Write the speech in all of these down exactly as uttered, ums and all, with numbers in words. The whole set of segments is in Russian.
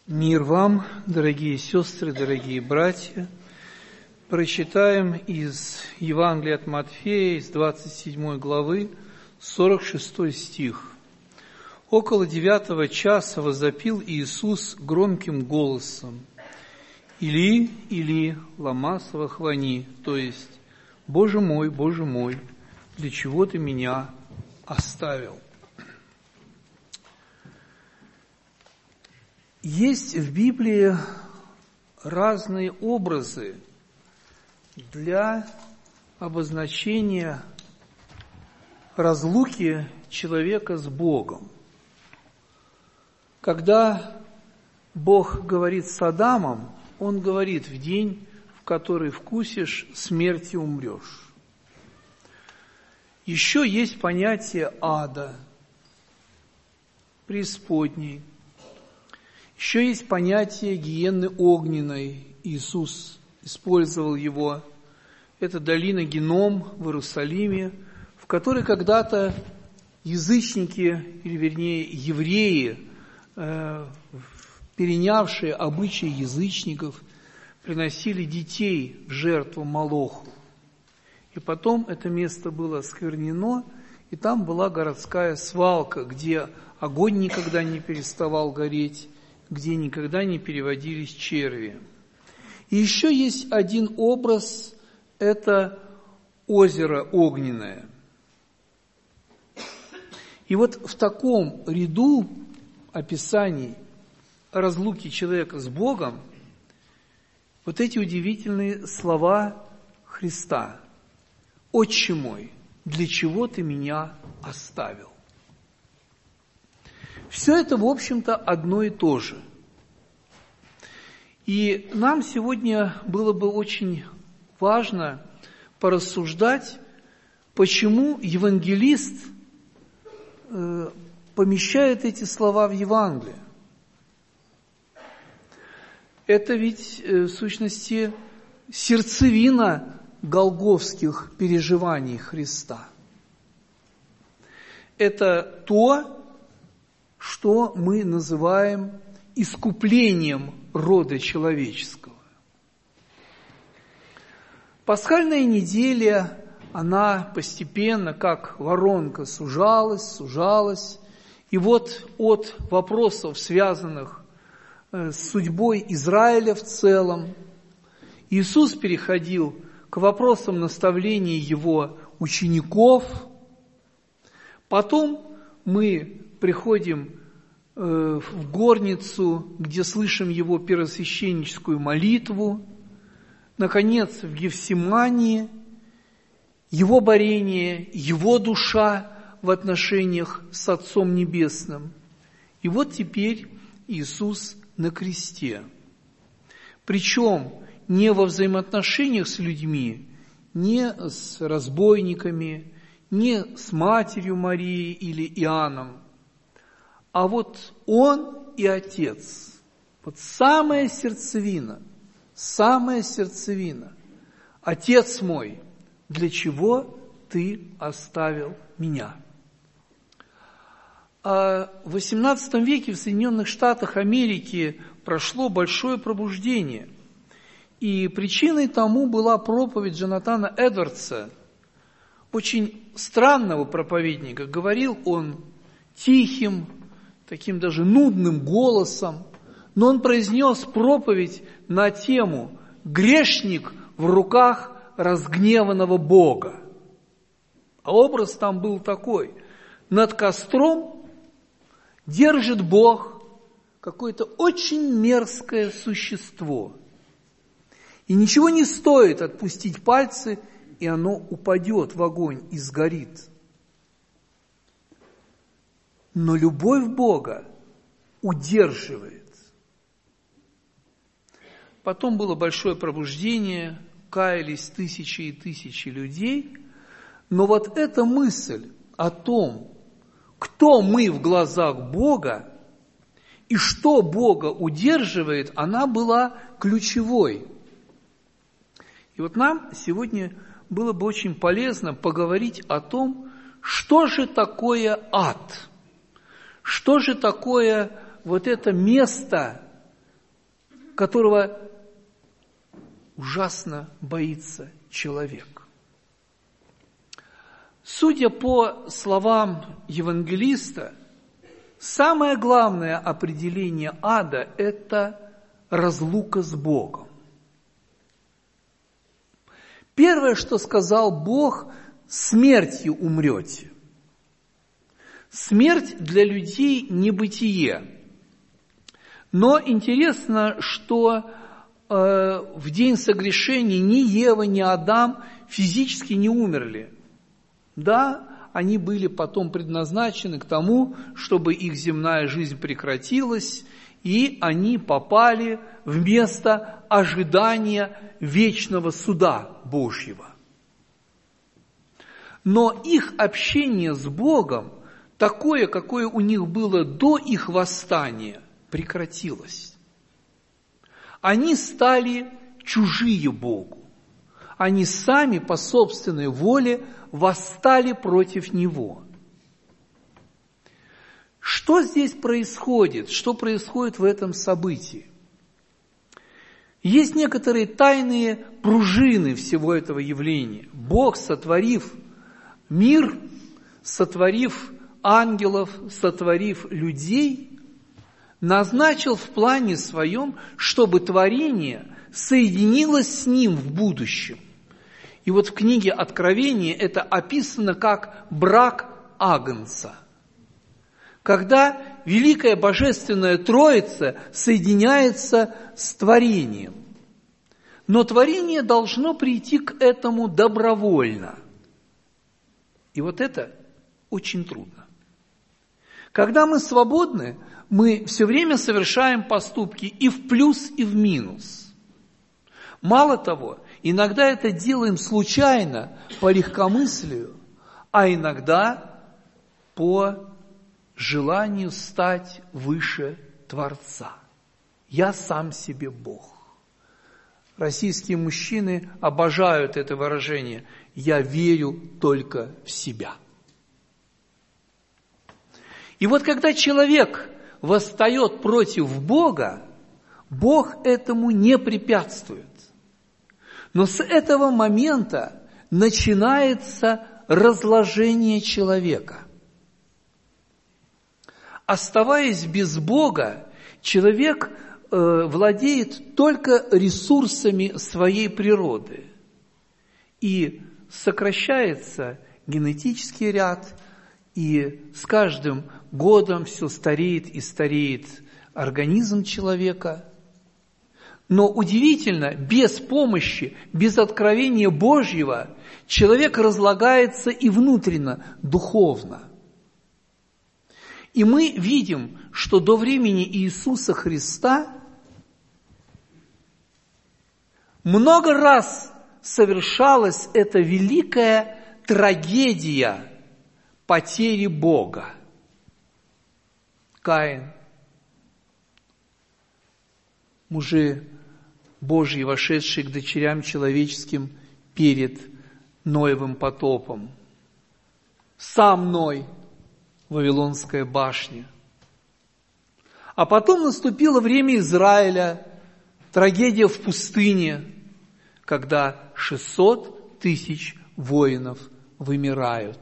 Мир вам, дорогие сестры, дорогие братья. Прочитаем из Евангелия от Матфея, из двадцать седьмой главы, сорок шестой стих. «Около девятого часа возопил Иисус громким голосом: Или, Или, лама савахвани, то есть, Боже мой, Боже мой, для чего ты меня оставил?» Есть в Библии разные образы для обозначения разлуки человека с Богом. Когда Бог говорит с Адамом, Он говорит: в день, в который вкусишь, смерти умрешь. Еще есть понятие ада, преисподней. Еще есть понятие гиенны огненной. Иисус использовал его. Это долина Гином в Иерусалиме, в которой когда-то язычники, или вернее евреи, э, перенявшие обычаи язычников, приносили детей в жертву Молоху. И потом это место было осквернено, и там была городская свалка, где огонь никогда не переставал гореть, где никогда не переводились черви. И еще есть один образ – это озеро огненное. И вот в таком ряду описаний разлуки человека с Богом вот эти удивительные слова Христа: «Отче мой, для чего ты меня оставил?» Все это, в общем-то, одно и то же. И нам сегодня было бы очень важно порассуждать, почему евангелист э, помещает эти слова в Евангелие. Это ведь, э, в сущности, сердцевина голгофских переживаний Христа. Это то, что мы называем искуплением рода человеческого. Пасхальная неделя, она постепенно, как воронка, сужалась, сужалась. И вот от вопросов, связанных с судьбой Израиля в целом, Иисус переходил к вопросам наставления Его учеников. Потом мы приходим в горницу, где слышим Его первосвященническую молитву. Наконец, в Гефсимании Его борение, Его душа в отношениях с Отцом Небесным. И вот теперь Иисус на кресте. Причем не во взаимоотношениях с людьми, не с разбойниками, не с матерью Марией или Иоанном, а вот Он и Отец, вот самая сердцевина, самая сердцевина. Отец мой, для чего ты оставил меня? А в восемнадцатом веке в Соединенных Штатах Америки прошло большое пробуждение. И причиной тому была проповедь Джонатана Эдвардса, очень странного проповедника. Говорил он тихим, таким даже нудным голосом, но он произнес проповедь на тему «Грешник в руках разгневанного Бога». А образ там был такой: над костром держит Бог какое-то очень мерзкое существо. И ничего не стоит отпустить пальцы, и оно упадет в огонь и сгорит. Но любовь Бога удерживает. Потом было большое пробуждение, каялись тысячи и тысячи людей. Но вот эта мысль о том, кто мы в глазах Бога и что Бога удерживает, она была ключевой. И вот нам сегодня было бы очень полезно поговорить о том, что же такое ад. Что же такое вот это место, которого ужасно боится человек. Судя по словам евангелиста, самое главное определение ада – это разлука с Богом. Первое, что сказал Бог – смертью умрете. Смерть для людей – небытие. Но интересно, что э, в день согрешения ни Ева, ни Адам физически не умерли. Да, они были потом предназначены к тому, чтобы их земная жизнь прекратилась, и они попали в место ожидания вечного суда Божьего. Но их общение с Богом, такое, какое у них было до их восстания, прекратилось. Они стали чужие Богу. Они сами по собственной воле восстали против Него. Что здесь происходит? Что происходит в этом событии? Есть некоторые тайные пружины всего этого явления. Бог, сотворив мир, сотворив ангелов, сотворив людей, назначил в плане своем, чтобы творение соединилось с Ним в будущем. И вот в книге Откровения это описано как брак Агнца. Когда Великая Божественная Троица соединяется с творением. Но творение должно прийти к этому добровольно. И вот это очень трудно. Когда мы свободны, мы все время совершаем поступки и в плюс, и в минус. Мало того, иногда это делаем случайно, по легкомыслию, а иногда по желанию стать выше Творца. Я сам себе Бог. Российские мужчины обожают это выражение «я верю только в себя». И вот когда человек восстает против Бога, Бог этому не препятствует. Но с этого момента начинается разложение человека. Оставаясь без Бога, человек э, владеет только ресурсами своей природы. И сокращается генетический ряд, и с каждым годом все стареет и стареет организм человека. Но удивительно, без помощи, без откровения Божьего человек разлагается и внутренно, духовно. И мы видим, что до времени Иисуса Христа много раз совершалась эта великая трагедия потери Бога. Каин, мужи Божьи, вошедшие к дочерям человеческим перед Ноевым потопом. Сам Ной, Вавилонская башня. А потом наступило время Израиля, трагедия в пустыне, когда шестьсот тысяч воинов вымирают.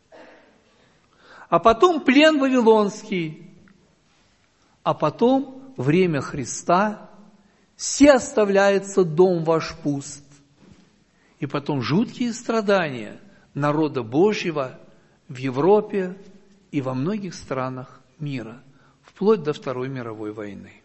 А потом плен Вавилонский, а потом время Христа, все оставляется дом ваш пуст. И потом жуткие страдания народа Божьего в Европе и во многих странах мира, вплоть до Второй мировой войны.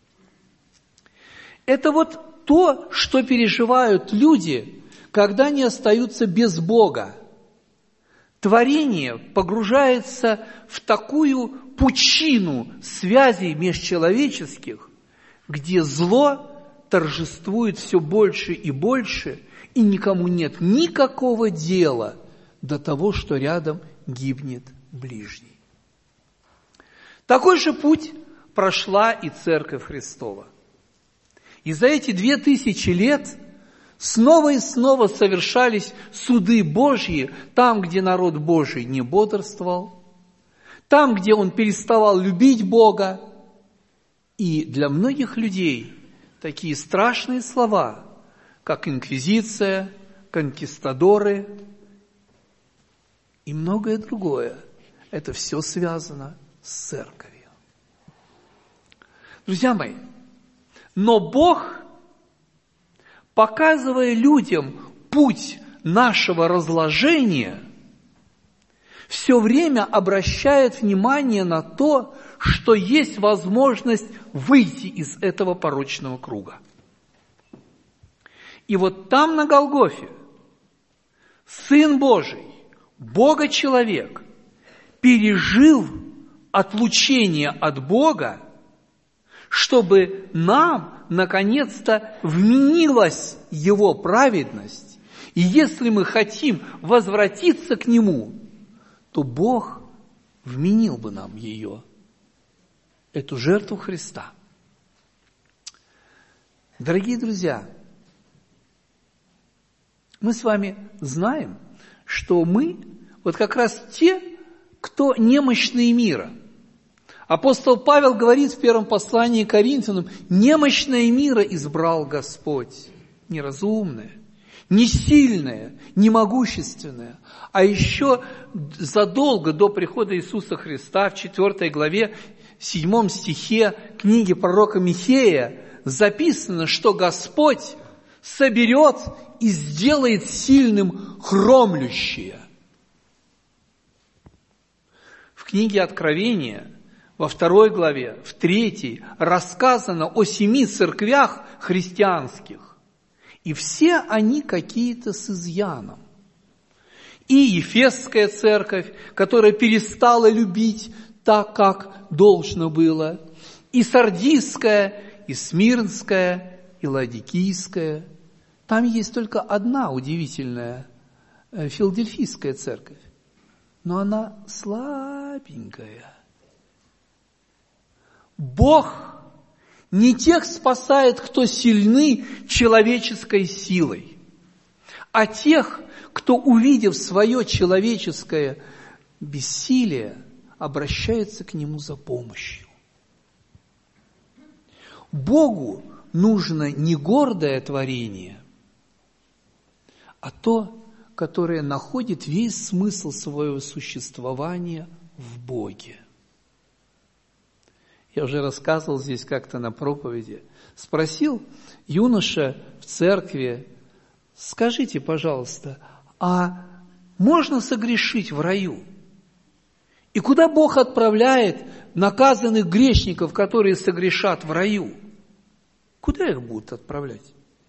Это вот то, что переживают люди, когда они остаются без Бога. Творение погружается в такую пучину связей межчеловеческих, где зло торжествует все больше и больше, и никому нет никакого дела до того, что рядом гибнет ближний. Такой же путь прошла и Церковь Христова. И за эти две тысячи лет снова и снова совершались суды Божьи там, где народ Божий не бодрствовал, там, где он переставал любить Бога. И для многих людей такие страшные слова, как инквизиция, конкистадоры и многое другое. Это все связано с церковью. Друзья мои, но Бог, показывая людям путь нашего разложения, все время обращает внимание на то, что есть возможность выйти из этого порочного круга. И вот там, на Голгофе, Сын Божий, Бога-человек, пережил отлучение от Бога, чтобы нам, наконец-то, вменилась Его праведность. И если мы хотим возвратиться к Нему, то Бог вменил бы нам ее, эту жертву Христа. Дорогие друзья, мы с вами знаем, что мы вот как раз те, кто немощные мира. Апостол Павел говорит в первом послании к Коринфянам: немощное мира избрал Господь, неразумное, не сильное, не могущественное. А еще задолго до прихода Иисуса Христа в четвёртой главе, седьмом стихе книги пророка Михея записано, что Господь соберет и сделает сильным хромлющее. В книге Откровения, во второй главе, в третьей, рассказано о семи церквях христианских. И все они какие-то с изъяном. И Ефесская церковь, которая перестала любить так, как должно было, и Сардийская, и Смирнская, и Ладикийская. Там есть только одна удивительная Филадельфийская церковь, но она слабенькая. Бог не тех спасает, кто сильны человеческой силой, а тех, кто, увидев свое человеческое бессилие, обращается к Нему за помощью. Богу нужно не гордое творение, а то, которое находит весь смысл своего существования в Боге. Я уже рассказывал здесь как-то на проповеди. Спросил юноша в церкви: скажите, пожалуйста, а можно согрешить в раю? И куда Бог отправляет наказанных грешников, которые согрешат в раю? Куда их будут отправлять?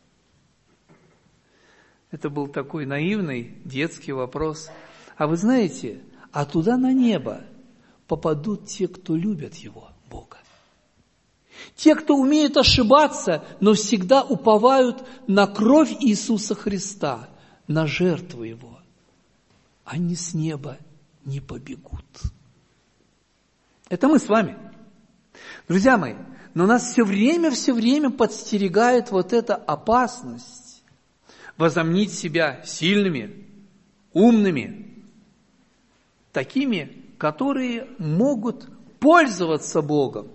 Это был такой наивный детский вопрос. А вы знаете, а туда на небо попадут те, кто любят Его, Бога. Те, кто умеют ошибаться, но всегда уповают на кровь Иисуса Христа, на жертву Его. Они с неба не побегут. Это мы с вами. Друзья мои, но нас все время, все время подстерегает вот эта опасность возомнить себя сильными, умными, такими, которые могут пользоваться Богом.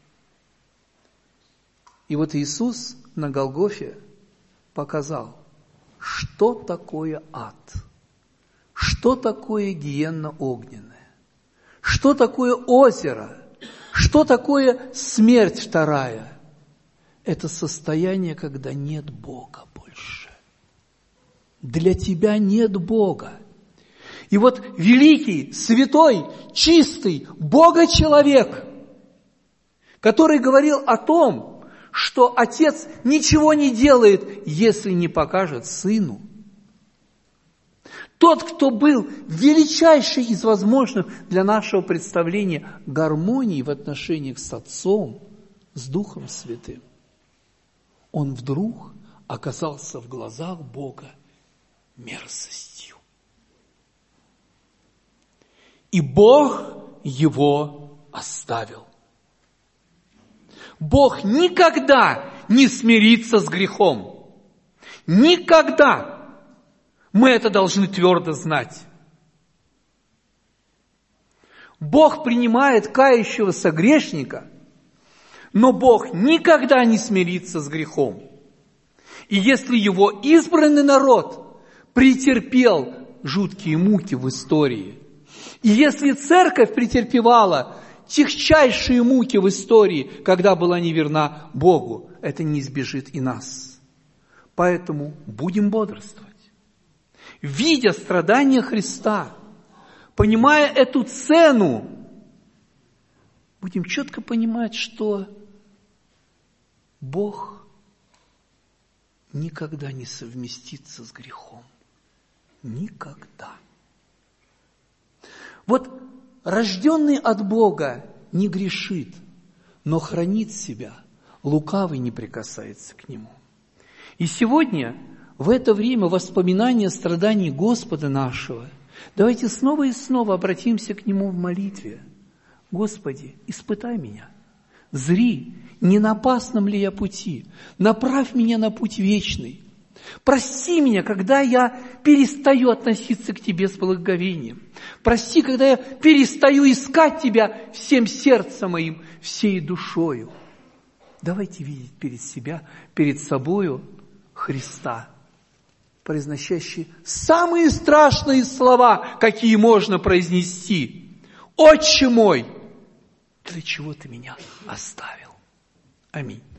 И вот Иисус на Голгофе показал, что такое ад, что такое гиенна огненная, что такое озеро, что такое смерть вторая. Это состояние, когда нет Бога больше. Для тебя нет Бога. И вот великий, святой, чистый Бога-человек, который говорил о том, что Отец ничего не делает, если не покажет Сыну. Тот, кто был величайший из возможных для нашего представления гармонии в отношениях с Отцом, с Духом Святым, он вдруг оказался в глазах Бога мерзостью. И Бог его оставил. Бог никогда не смирится с грехом. Никогда. Мы это должны твердо знать. Бог принимает кающегося грешника, Но Бог никогда не смирится с грехом. И если Его избранный народ претерпел жуткие муки в истории, и если церковь претерпевала тягчайшие муки в истории, когда была неверна Богу, это не избежит и нас. Поэтому будем бодрствовать. Видя страдания Христа, понимая эту цену, будем четко понимать, что Бог никогда не совместится с грехом. Никогда. Вот рожденный от Бога не грешит, но хранит себя. Лукавый не прикасается к нему. И сегодня, в это время воспоминания страданий Господа нашего, давайте снова и снова обратимся к Нему в молитве. Господи, испытай меня, зри, не на опасном ли я пути, направь меня на путь вечный. Прости меня, когда я перестаю относиться к Тебе с благоговением. Прости, когда я перестаю искать Тебя всем сердцем моим, всей душою. Давайте видеть перед себя, перед собою Христа, произносящий самые страшные слова, какие можно произнести. «Отче мой, для чего Ты меня оставил?» Аминь.